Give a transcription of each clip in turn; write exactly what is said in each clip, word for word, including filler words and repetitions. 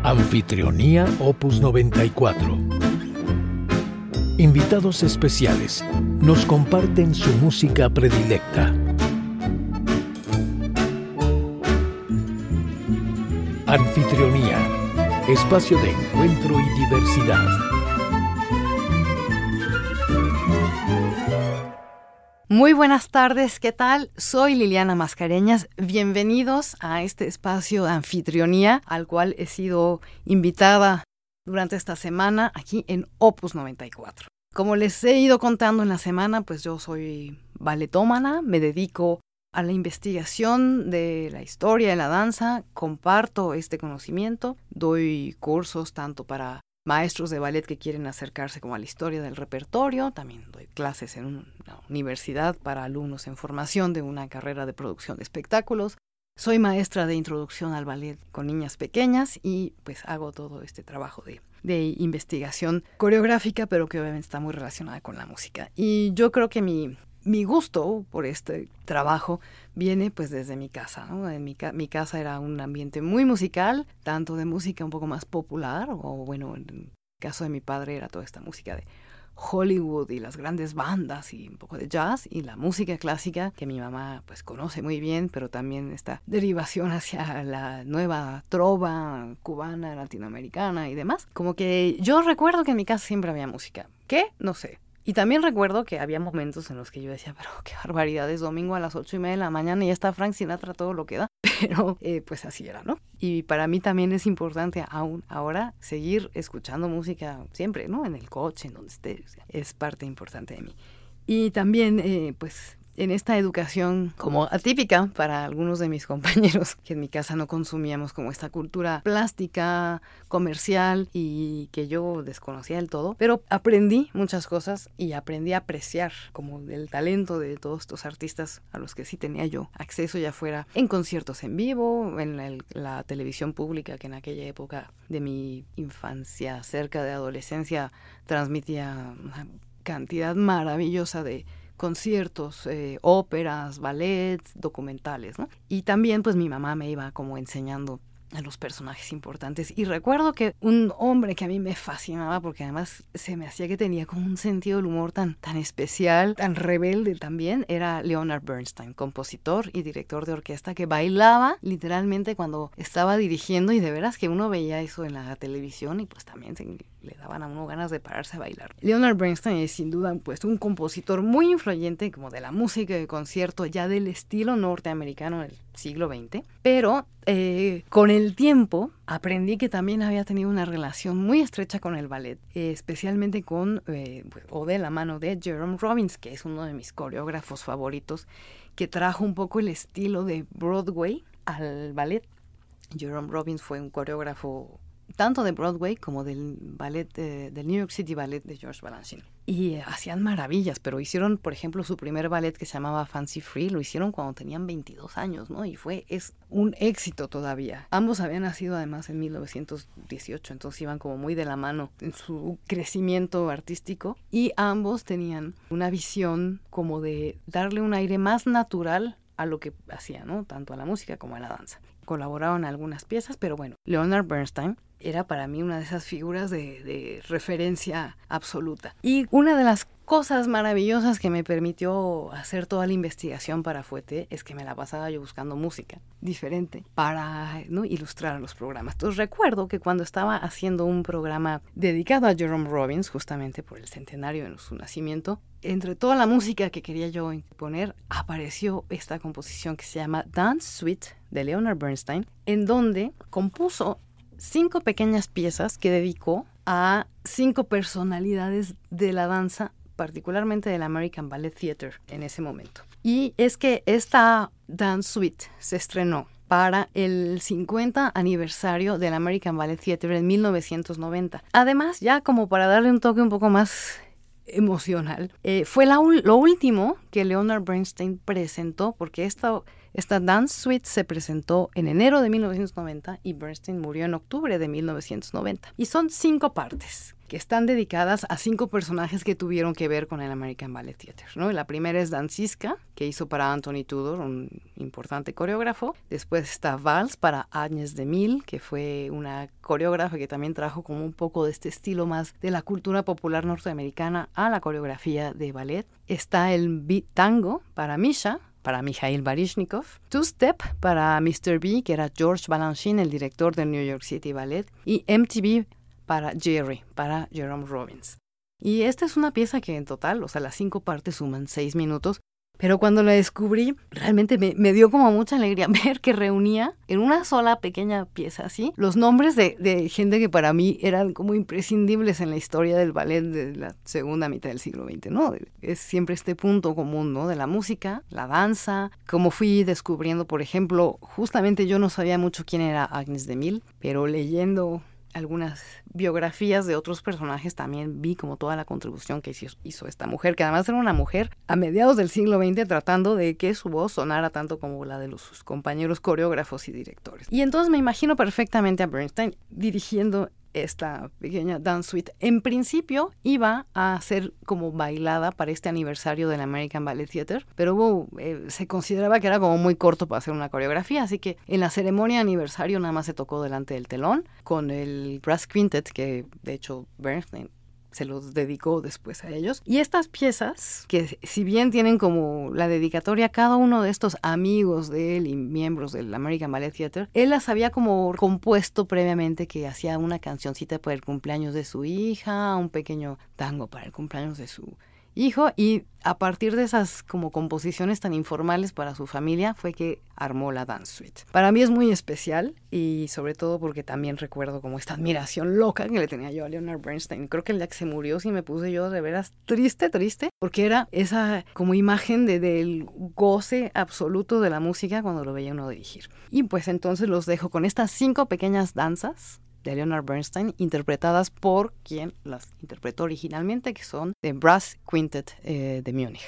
Anfitrionía Opus noventa y cuatro. Invitados especiales nos comparten su música predilecta. Anfitrionía, espacio de encuentro y diversidad. Muy buenas tardes, ¿qué tal? Soy Liliana Mascareñas. Bienvenidos a este espacio de anfitrionía al cual he sido invitada durante esta semana aquí en Opus noventa y cuatro. Como les he ido contando en la semana, pues yo soy balletómana, me dedico a la investigación de la historia de la danza, comparto este conocimiento, doy cursos tanto para maestros de ballet que quieren acercarse como a la historia del repertorio, también doy clases en una universidad para alumnos en formación de una carrera de producción de espectáculos. Soy maestra de introducción al ballet con niñas pequeñas y pues hago todo este trabajo de, de investigación coreográfica, pero que obviamente está muy relacionada con la música. Y yo creo que mi, mi gusto por este trabajo viene pues desde mi casa, ¿no? En mi, ca- mi casa era un ambiente muy musical, tanto de música un poco más popular, o bueno, en el caso de mi padre era toda esta música de Hollywood y las grandes bandas y un poco de jazz, y la música clásica que mi mamá pues conoce muy bien, pero también esta derivación hacia la nueva trova cubana, latinoamericana y demás. Como que yo recuerdo que en mi casa siempre había música. ¿Qué? No sé. Y también recuerdo que había momentos en los que yo decía, pero qué barbaridad, es domingo a las ocho y media de la mañana y ya está Frank Sinatra todo lo que da. Pero eh, pues así era, ¿no? Y para mí también es importante aún ahora seguir escuchando música siempre, ¿no? En el coche, en donde esté, o sea, es parte importante de mí. Y también, eh, pues, en esta educación como atípica para algunos de mis compañeros, que en mi casa no consumíamos como esta cultura plástica, comercial y que yo desconocía del todo, pero aprendí muchas cosas y aprendí a apreciar como el talento de todos estos artistas a los que sí tenía yo acceso, ya fuera en conciertos en vivo, en la, la televisión pública que en aquella época de mi infancia, cerca de adolescencia, transmitía una cantidad maravillosa de conciertos, eh, óperas, ballets, documentales, ¿no? Y también pues mi mamá me iba como enseñando a los personajes importantes. Y recuerdo que un hombre que a mí me fascinaba, porque además se me hacía que tenía como un sentido del humor tan, tan especial, tan rebelde también, era Leonard Bernstein, compositor y director de orquesta, que bailaba literalmente cuando estaba dirigiendo, y de veras que uno veía eso en la televisión y pues también se le daban a uno ganas de pararse a bailar. Leonard Bernstein es sin duda pues un compositor muy influyente como de la música de concierto ya del estilo norteamericano del siglo veinte, pero eh, con el tiempo aprendí que también había tenido una relación muy estrecha con el ballet, eh, especialmente con eh, pues, o de la mano de Jerome Robbins, que es uno de mis coreógrafos favoritos, que trajo un poco el estilo de Broadway al ballet. Jerome Robbins fue un coreógrafo tanto de Broadway como del ballet, eh, del New York City Ballet de George Balanchine. Y eh, hacían maravillas, pero hicieron, por ejemplo, su primer ballet que se llamaba Fancy Free, lo hicieron cuando tenían veintidós años, ¿no? Y fue, es un éxito todavía. Ambos habían nacido además en mil novecientos dieciocho, entonces iban como muy de la mano en su crecimiento artístico, y ambos tenían una visión como de darle un aire más natural a lo que hacían, ¿no? Tanto a la música como a la danza. Colaboraron en algunas piezas, pero bueno, Leonard Bernstein era para mí una de esas figuras de, de referencia absoluta. Y una de las cosas maravillosas que me permitió hacer toda la investigación para Fouetté es que me la pasaba yo buscando música diferente para, ¿no?, ilustrar los programas. Entonces recuerdo que cuando estaba haciendo un programa dedicado a Jerome Robbins, justamente por el centenario de su nacimiento, entre toda la música que quería yo poner, apareció esta composición que se llama Dance Suite de Leonard Bernstein, en donde compuso cinco pequeñas piezas que dedicó a cinco personalidades de la danza, particularmente del American Ballet Theatre en ese momento. Y es que esta Dance Suite se estrenó para el cincuenta aniversario del American Ballet Theatre en mil novecientos noventa. Además, ya como para darle un toque un poco más emocional, eh, fue la, lo último que Leonard Bernstein presentó, porque esta, esta Dance Suite se presentó en enero de mil novecientos noventa y Bernstein murió en octubre de mil novecientos noventa. Y son cinco partes que están dedicadas a cinco personajes que tuvieron que ver con el American Ballet Theatre, ¿no? La primera es Danziska, que hizo para Anthony Tudor, un importante coreógrafo. Después está Vals para Agnès de Mille, que fue una coreógrafa que también trajo como un poco de este estilo más de la cultura popular norteamericana a la coreografía de ballet. Está el beat tango para Misha, para Mikhail Baryshnikov, Two Step para mister B, que era George Balanchine, el director del New York City Ballet, y M T V para Jerry, para Jerome Robbins. Y esta es una pieza que en total, o sea, las cinco partes suman seis minutos, pero cuando la descubrí, realmente me, me dio como mucha alegría ver que reunía en una sola pequeña pieza así los nombres de, de gente que para mí eran como imprescindibles en la historia del ballet de la segunda mitad del siglo veinte, ¿no? Es siempre este punto común, ¿no? De la música, la danza, como fui descubriendo, por ejemplo, justamente yo no sabía mucho quién era Agnès de Mille, pero leyendo algunas biografías de otros personajes también vi como toda la contribución que hizo, hizo esta mujer, que además era una mujer a mediados del siglo veinte tratando de que su voz sonara tanto como la de los, sus compañeros coreógrafos y directores. Y entonces me imagino perfectamente a Bernstein dirigiendo esta pequeña dance suite. En principio iba a ser como bailada para este aniversario del American Ballet Theatre, pero hubo, eh, se consideraba que era como muy corto para hacer una coreografía, así que en la ceremonia de aniversario nada más se tocó delante del telón con el Brass Quintet, que de hecho Bernstein se los dedicó después a ellos. Y estas piezas, que si bien tienen como la dedicatoria a cada uno de estos amigos de él y miembros del American Ballet Theatre, él las había como compuesto previamente, que hacía una cancioncita para el cumpleaños de su hija, un pequeño tango para el cumpleaños de su hijo, y a partir de esas como composiciones tan informales para su familia fue que armó la Dance Suite. Para mí es muy especial, y sobre todo porque también recuerdo como esta admiración loca que le tenía yo a Leonard Bernstein. Creo que el día que se murió sí me puse yo de veras triste, triste, porque era esa como imagen de, del goce absoluto de la música cuando lo veía uno dirigir. Y pues entonces los dejo con estas cinco pequeñas danzas de Leonard Bernstein, interpretadas por quien las interpretó originalmente, que son The Brass Quintet eh, de Múnich.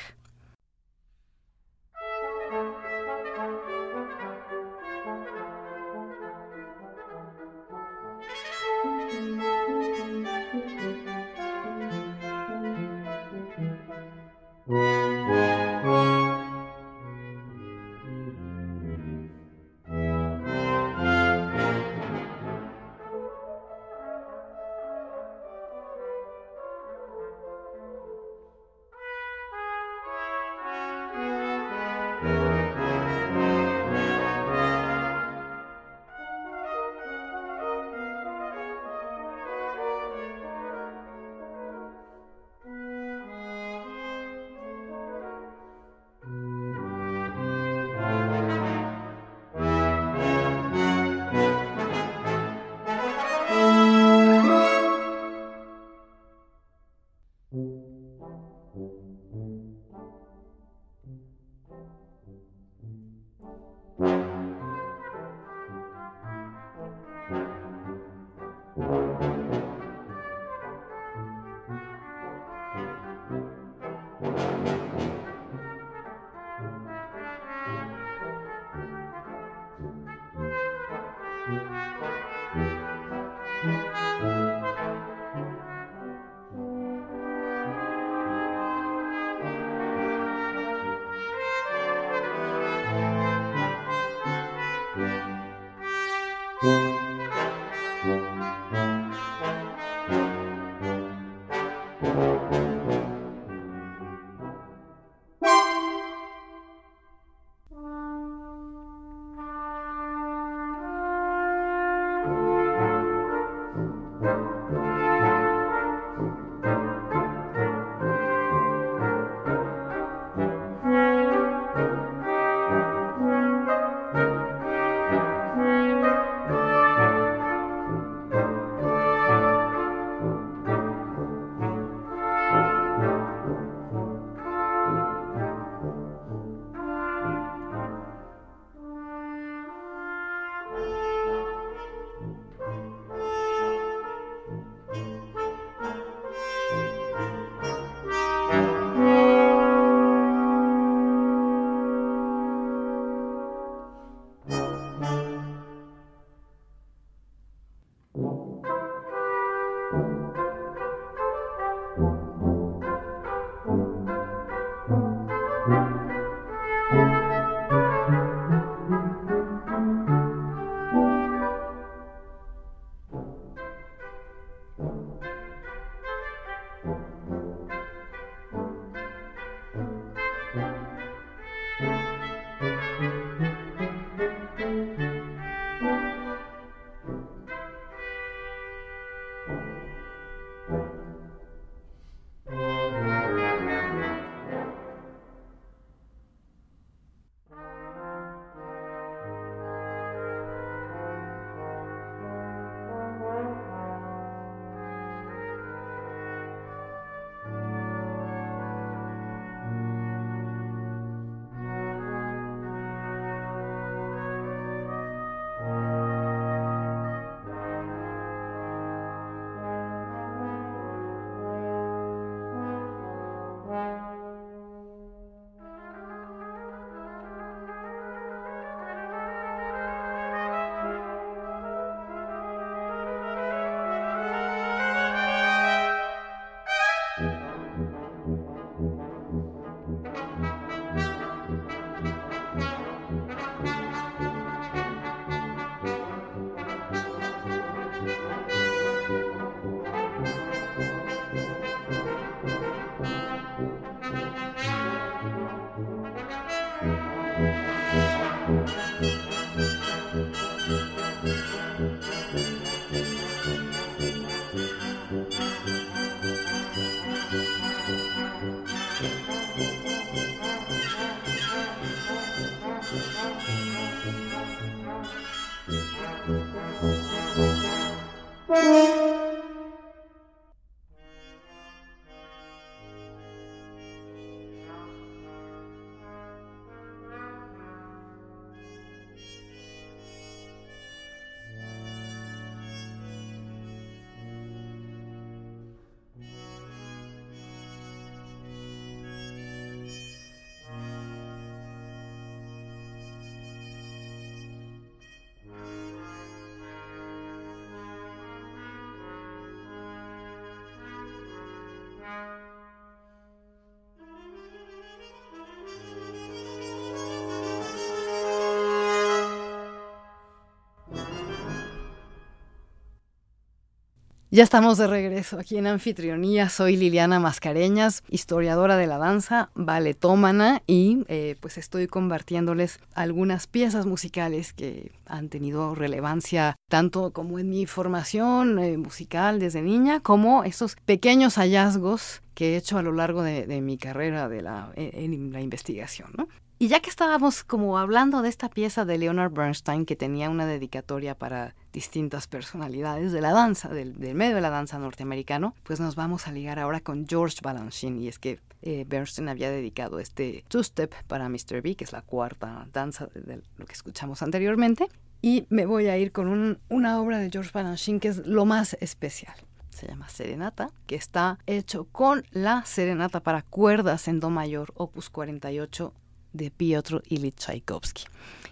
Ya estamos de regreso aquí en Anfitrionía. Soy Liliana Mascareñas, historiadora de la danza, balletómana, y eh, pues estoy compartiéndoles algunas piezas musicales que han tenido relevancia tanto como en mi formación eh, musical desde niña, como estos pequeños hallazgos que he hecho a lo largo de, de mi carrera de la, en, en la investigación, ¿no? Y ya que estábamos como hablando de esta pieza de Leonard Bernstein, que tenía una dedicatoria para distintas personalidades de la danza, del, del medio de la danza norteamericano, pues nos vamos a ligar ahora con George Balanchine. Y es que eh, Bernstein había dedicado este two-step para mister B, que es la cuarta danza de, de lo que escuchamos anteriormente. Y me voy a ir con un, una obra de George Balanchine que es lo más especial. Se llama Serenata, que está hecho con la Serenata para cuerdas en do mayor, opus cuarenta y ocho, de Piotr Ilyich Tchaikovsky.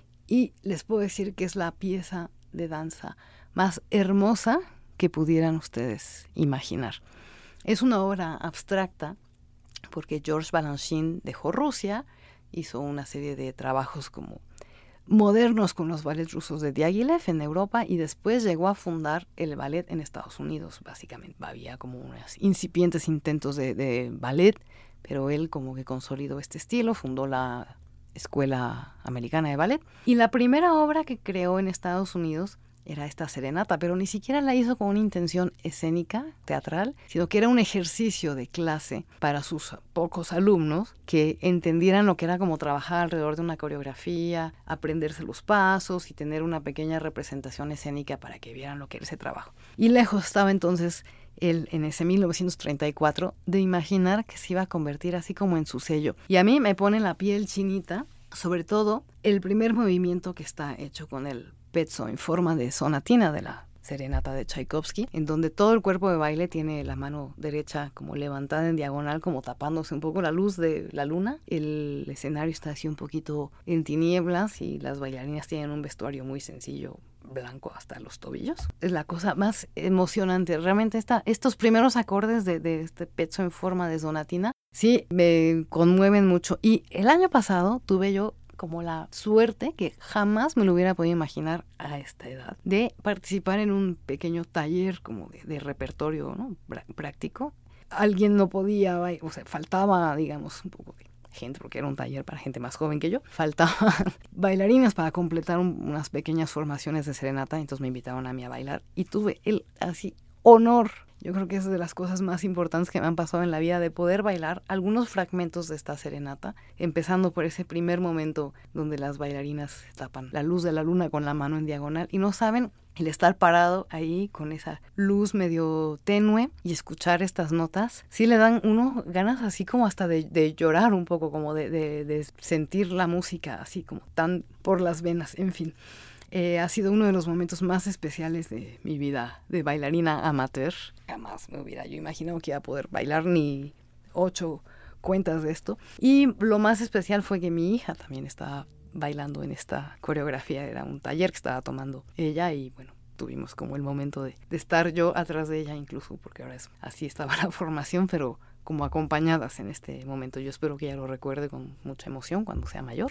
Y les puedo decir que es la pieza de danza más hermosa que pudieran ustedes imaginar. Es una obra abstracta porque George Balanchine dejó Rusia, hizo una serie de trabajos como modernos con los ballets rusos de Diaghilev en Europa y después llegó a fundar el ballet en Estados Unidos. Básicamente había como unos incipientes intentos de, de ballet, pero él como que consolidó este estilo, fundó la Escuela Americana de Ballet. Y la primera obra que creó en Estados Unidos era esta Serenata, pero ni siquiera la hizo con una intención escénica, teatral, sino que era un ejercicio de clase para sus pocos alumnos que entendieran lo que era como trabajar alrededor de una coreografía, aprenderse los pasos y tener una pequeña representación escénica para que vieran lo que era ese trabajo. Y lejos estaba entonces él en ese mil novecientos treinta y cuatro de imaginar que se iba a convertir así como en su sello. Y a mí me pone la piel chinita, sobre todo el primer movimiento que está hecho con el pezzo en forma de sonatina de la Serenata de Tchaikovsky, en donde todo el cuerpo de baile tiene la mano derecha como levantada en diagonal, como tapándose un poco la luz de la luna. El escenario está así un poquito en tinieblas y las bailarinas tienen un vestuario muy sencillo, blanco hasta los tobillos. Es la cosa más emocionante. Realmente esta, estos primeros acordes de, de este pezzo en forma de sonatina sí me conmueven mucho. Y el año pasado tuve yo como la suerte, que jamás me lo hubiera podido imaginar a esta edad, de participar en un pequeño taller como de, de repertorio, ¿no? práctico. Alguien no podía, o sea, faltaba, digamos, un poco de gente, porque era un taller para gente más joven que yo, faltaban bailarinas para completar un, unas pequeñas formaciones de serenata, entonces me invitaron a mí a bailar y tuve el así honor. Yo creo que es de las cosas más importantes que me han pasado en la vida, de poder bailar algunos fragmentos de esta serenata, empezando por ese primer momento donde las bailarinas tapan la luz de la luna con la mano en diagonal y no saben el estar parado ahí con esa luz medio tenue y escuchar estas notas, sí le dan uno ganas así como hasta de, de llorar un poco, como de, de, de sentir la música así como tan por las venas, en fin. Eh, ha sido uno de los momentos más especiales de mi vida de bailarina amateur. Jamás me hubiera yo imaginado que iba a poder bailar ni ocho cuentas de esto. Y lo más especial fue que mi hija también estaba bailando en esta coreografía. Era un taller que estaba tomando ella y bueno, tuvimos como el momento de, de estar yo atrás de ella incluso, porque ahora es, así estaba la formación, pero como acompañadas en este momento. Yo espero que ella lo recuerde con mucha emoción cuando sea mayor,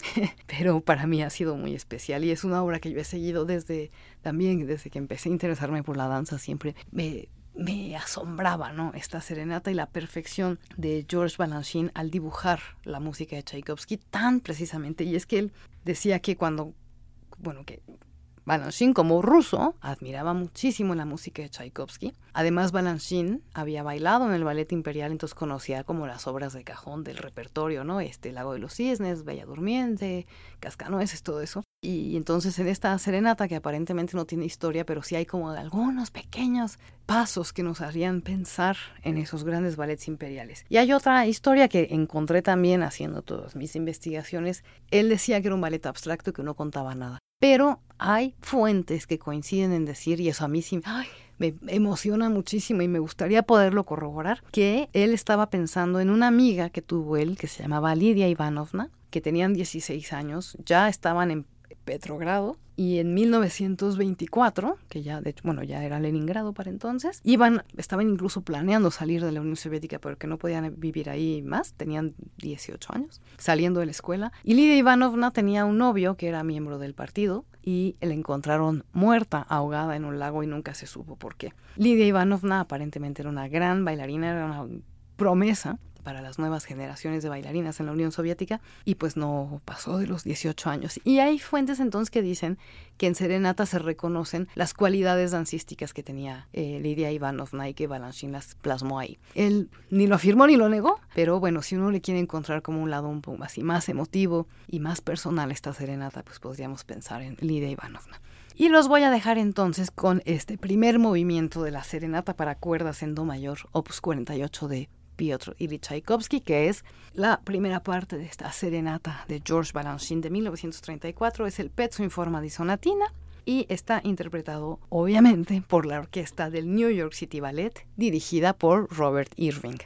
pero para mí ha sido muy especial y es una obra que yo he seguido desde, también desde que empecé a interesarme por la danza. Siempre me, me asombraba, ¿no? Esta serenata y la perfección de George Balanchine al dibujar la música de Tchaikovsky tan precisamente. Y es que él decía que cuando, bueno, que Balanchine, como ruso, admiraba muchísimo la música de Tchaikovsky. Además, Balanchine había bailado en el Ballet Imperial, entonces conocía como las obras de cajón del repertorio, ¿no? Este, Lago de los Cisnes, Bella Durmiente, Cascanueces, todo eso. Y entonces en esta serenata, que aparentemente no tiene historia, pero sí hay como algunos pequeños pasos que nos harían pensar en esos grandes ballets imperiales. Y hay otra historia que encontré también haciendo todas mis investigaciones. Él decía que era un ballet abstracto y que no contaba nada. Pero hay fuentes que coinciden en decir, y eso a mí sí ay, me emociona muchísimo y me gustaría poderlo corroborar, que él estaba pensando en una amiga que tuvo él, que se llamaba Lidia Ivanovna, que tenían dieciséis años, ya estaban en Petrogrado, y en mil novecientos veinticuatro, que ya de hecho, bueno, ya era Leningrado para entonces, iban, estaban incluso planeando salir de la Unión Soviética porque no podían vivir ahí más, tenían dieciocho años, saliendo de la escuela, y Lidia Ivanovna tenía un novio que era miembro del partido, y la encontraron muerta, ahogada en un lago, y nunca se supo por qué. Lidia Ivanovna aparentemente era una gran bailarina, era una promesa para las nuevas generaciones de bailarinas en la Unión Soviética, y pues no pasó de los dieciocho años. Y hay fuentes entonces que dicen que en serenata se reconocen las cualidades dancísticas que tenía eh, Lidia Ivanovna y que Balanchine las plasmó ahí. Él ni lo afirmó ni lo negó, pero bueno, si uno le quiere encontrar como un lado un poco así más emotivo y más personal esta serenata, pues podríamos pensar en Lidia Ivanovna. Y los voy a dejar entonces con este primer movimiento de la serenata para cuerdas en do mayor, opus cuarenta y ocho de Piotr Ilich Tchaikovsky, que es la primera parte de esta serenata de George Balanchine de mil novecientos treinta y cuatro. Es el pezzo in forma di sonatina y está interpretado obviamente por la orquesta del New York City Ballet, dirigida por Robert Irving.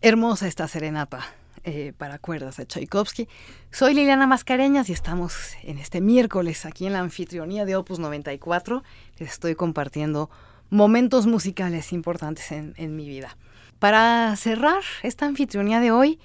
Hermosa esta serenata eh, para cuerdas de Tchaikovsky. Soy Liliana Mascareñas y estamos en este miércoles aquí en la anfitrionía de Opus noventa y cuatro. Les estoy compartiendo momentos musicales importantes en, en mi vida. Para cerrar esta anfitrionía de hoy,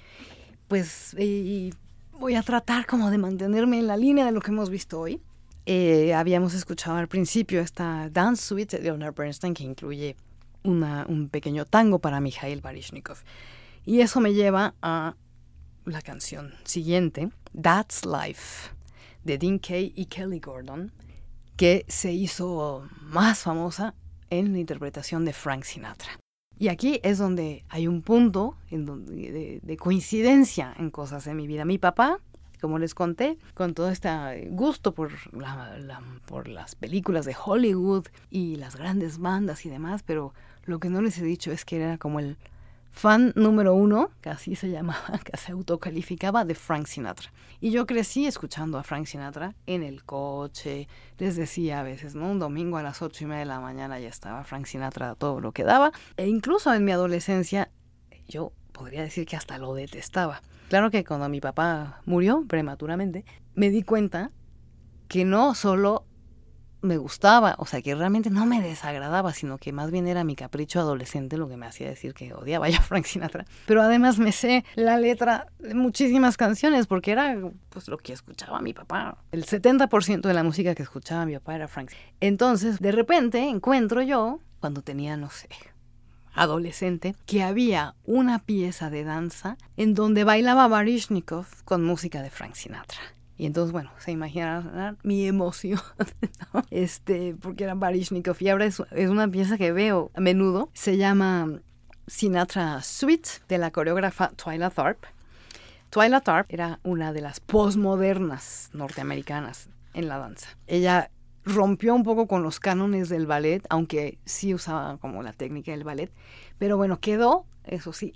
pues eh, voy a tratar como de mantenerme en la línea de lo que hemos visto hoy. Eh, habíamos escuchado al principio esta Dance Suite de Leonard Bernstein que incluye una, un pequeño tango para Mikhail Baryshnikov. Y eso me lleva a la canción siguiente, That's Life, de Dean Kaye y Kelly Gordon, que se hizo más famosa en la interpretación de Frank Sinatra. Y aquí es donde hay un punto en donde, de, de coincidencia en cosas de mi vida. Mi papá, como les conté, con todo este gusto por, la, la, por las películas de Hollywood y las grandes bandas y demás, pero lo que no les he dicho es que era como el fan número uno, que así se llamaba, que se autocalificaba, de Frank Sinatra. Y yo crecí escuchando a Frank Sinatra en el coche. Les decía a veces, ¿no? Un domingo a las ocho y media de la mañana ya estaba Frank Sinatra a todo lo que daba. E incluso en mi adolescencia, yo podría decir que hasta lo detestaba. Claro que cuando mi papá murió prematuramente, me di cuenta que no solo me gustaba, o sea, que realmente no me desagradaba, sino que más bien era mi capricho adolescente lo que me hacía decir que odiaba ya a Frank Sinatra. Pero además me sé la letra de muchísimas canciones, porque era pues lo que escuchaba mi papá. El setenta por ciento de la música que escuchaba mi papá era Frank. Entonces, de repente, encuentro yo, cuando tenía, no sé, adolescente, que había una pieza de danza en donde bailaba Baryshnikov con música de Frank Sinatra. Y entonces, bueno, se imaginarán mi emoción, ¿no? Este, porque era Baryshnikov. Y ahora es, es una pieza que veo a menudo. Se llama Sinatra Suite, de la coreógrafa Twyla Tharp. Twyla Tharp era una de las posmodernas norteamericanas en la danza. Ella rompió un poco con los cánones del ballet, aunque sí usaba como la técnica del ballet. Pero bueno, quedó, eso sí,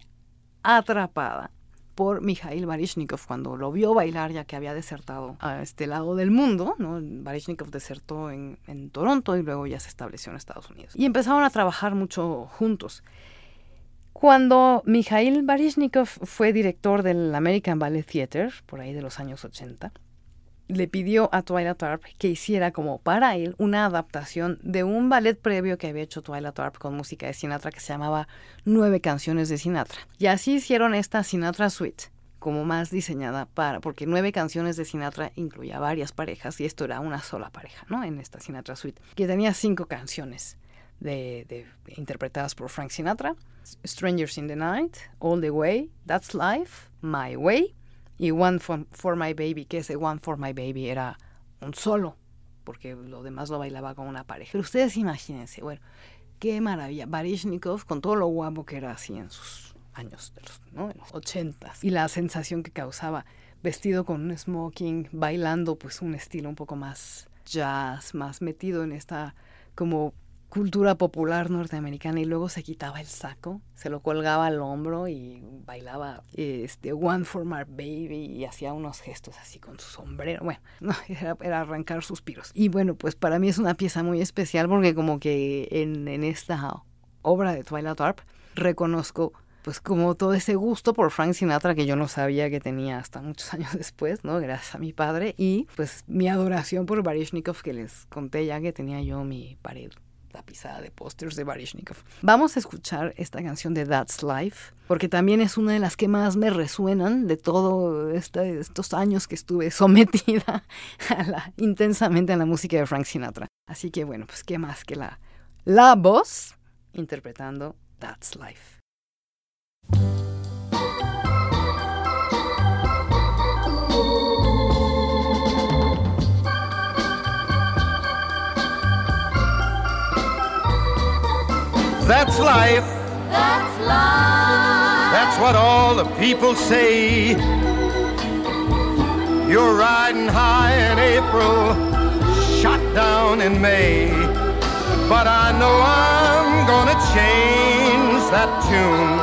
atrapada por Mikhail Baryshnikov cuando lo vio bailar, ya que había desertado a este lado del mundo, ¿no? Baryshnikov desertó en, en Toronto y luego ya se estableció en Estados Unidos. Y empezaron a trabajar mucho juntos. Cuando Mikhail Baryshnikov fue director del American Ballet Theatre, por ahí de los años ochenta, le pidió a Twyla Tharp que hiciera como para él una adaptación de un ballet previo que había hecho Twyla Tharp con música de Sinatra que se llamaba Nueve Canciones de Sinatra. Y así hicieron esta Sinatra Suite, como más diseñada para, porque Nueve Canciones de Sinatra incluía varias parejas y esto era una sola pareja, ¿no? En esta Sinatra Suite, que tenía cinco canciones de, de, interpretadas por Frank Sinatra: Strangers in the Night, All the Way, That's Life, My Way, y One for, for My Baby, que ese One for My Baby era un solo, porque lo demás lo bailaba con una pareja. Pero ustedes imagínense, bueno, qué maravilla. Baryshnikov, con todo lo guapo que era así en sus años, de los, ¿no? en los ochentas, y la sensación que causaba, vestido con un smoking, bailando pues un estilo un poco más jazz, más metido en esta como cultura popular norteamericana, y luego se quitaba el saco, se lo colgaba al hombro y bailaba este One for My Baby y hacía unos gestos así con su sombrero. Bueno, no, era, era arrancar suspiros. Y bueno, pues para mí es una pieza muy especial porque como que en, en esta obra de Twyla Tharp reconozco pues como todo ese gusto por Frank Sinatra que yo no sabía que tenía hasta muchos años después, ¿no? Gracias a mi padre, y pues mi adoración por Baryshnikov, que les conté ya que tenía yo mi pared tapizada de pósters de Baryshnikov. Vamos a escuchar esta canción de That's Life, porque también es una de las que más me resuenan de todos este, estos años que estuve sometida a la, intensamente a la música de Frank Sinatra. Así que bueno, pues qué más que la, la voz interpretando That's Life. That's life. That's life. That's what all the people say. You're riding high in April, shot down in May. But I know I'm gonna change that tune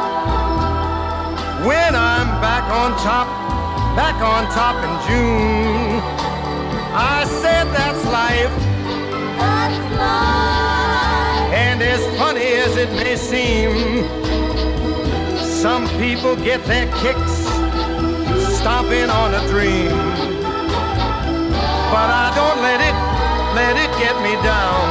when I'm back on top, back on top in June. I said that's life. That's life. And as funny as it may seem, Some people get their kicks stomping on a dream, but I don't let it, let it get me down.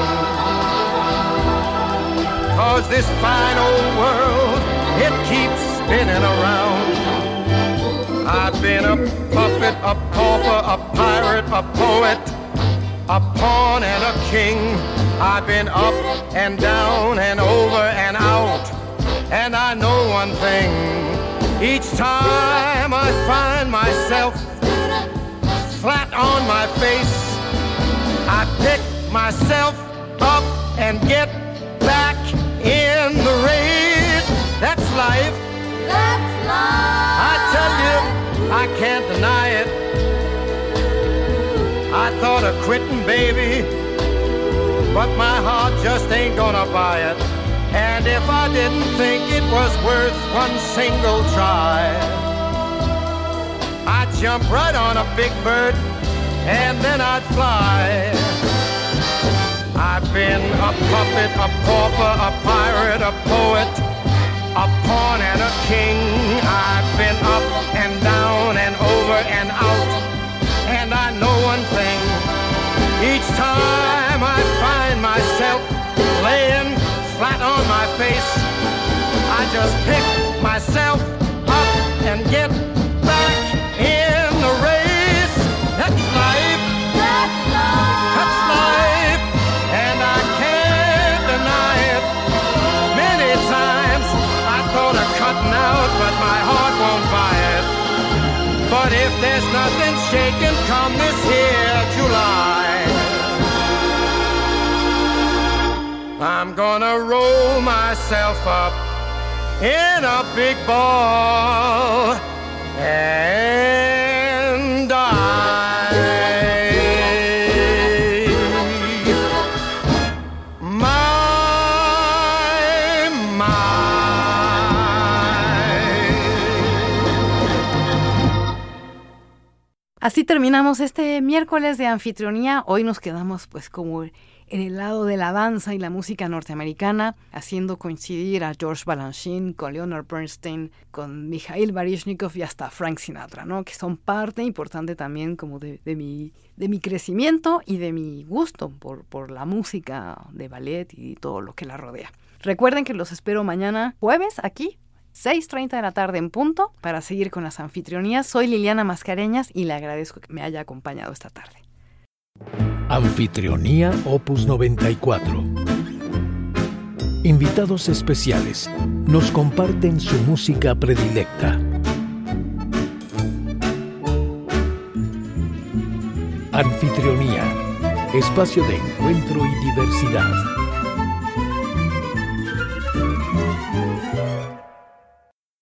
'Cause this fine old world, it keeps spinning around. I've been a puppet, a pauper, a pirate, a poet, a pawn and a king. I've been up and down and over and out. And I know one thing, each time I find myself flat on my face, I pick myself up and get back in the race. That's life. That's life. I tell you, I can't deny it. I thought of quitting, baby, but my heart just ain't gonna buy it. And if I didn't think it was worth one single try, I'd jump right on a big bird and then I'd fly. I've been a puppet, a pauper, a pirate, a poet, a pawn and a king. I've been up and down and over and out. And I know one thing, each time I find myself laying flat on my face, I just pick myself up and get back in the race. That's life. That's life. That's life. And I can't deny it. Many times I thought of cutting out, but my heart won't buy it. But if there's nothing shaking come this here July, I'm gonna roll myself up in a big ball and die. My, my. Así terminamos este miércoles de anfitrionía. Hoy nos quedamos pues como en el lado de la danza y la música norteamericana, haciendo coincidir a George Balanchine con Leonard Bernstein, con Mikhail Baryshnikov y hasta Frank Sinatra, ¿no? Que son parte importante también como de, de, mi, de mi crecimiento y de mi gusto por, por la música de ballet y todo lo que la rodea. Recuerden que los espero mañana jueves aquí, seis treinta de la tarde en punto, para seguir con las anfitrionías. Soy Liliana Mascareñas y le agradezco que me haya acompañado esta tarde. Anfitrionía Opus noventa y cuatro. Invitados especiales nos comparten su música predilecta. Anfitrionía, espacio de encuentro y diversidad.